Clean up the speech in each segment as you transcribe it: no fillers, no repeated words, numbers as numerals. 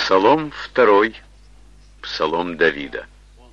Псалом 2, псалом Давида.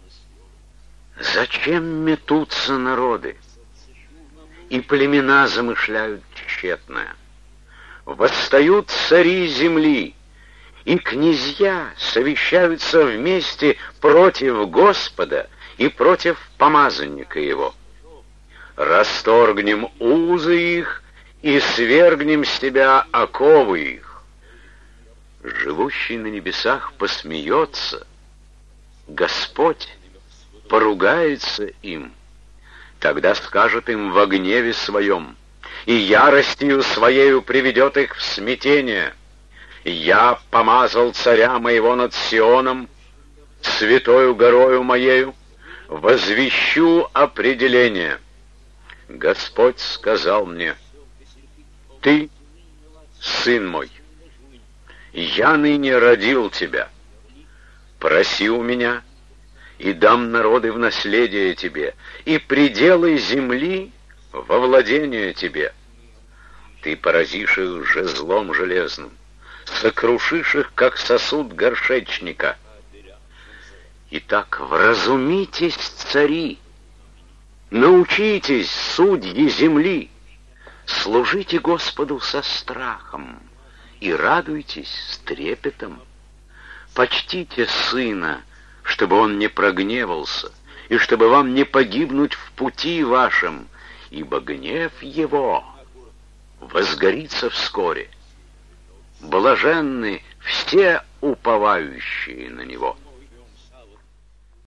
Зачем метутся народы, и племена замышляют тщетное? Восстают цари земли, и князья совещаются вместе против Господа и против помазанника его. Расторгнем узы их и свергнем с себя оковы их. Живущий на небесах посмеется, Господь поругается им. Тогда скажет им во гневе своем, и яростью своею приведет их в смятение: «Я помазал царя моего над Сионом, святою горою моею, возвещу определение. Господь сказал мне: ты, сын мой, я ныне родил тебя. Проси у меня, и дам народы в наследие тебе, и пределы земли во владение тебе. Ты поразишь их жезлом железным, сокрушишь их, как сосуд горшечника. Итак, вразумитесь, цари, научитесь, судьи земли, служите Господу со страхом и радуйтесь с трепетом. Почтите сына, чтобы он не прогневался, и чтобы вам не погибнуть в пути вашем, ибо гнев его возгорится вскоре. Блаженны все уповающие на него».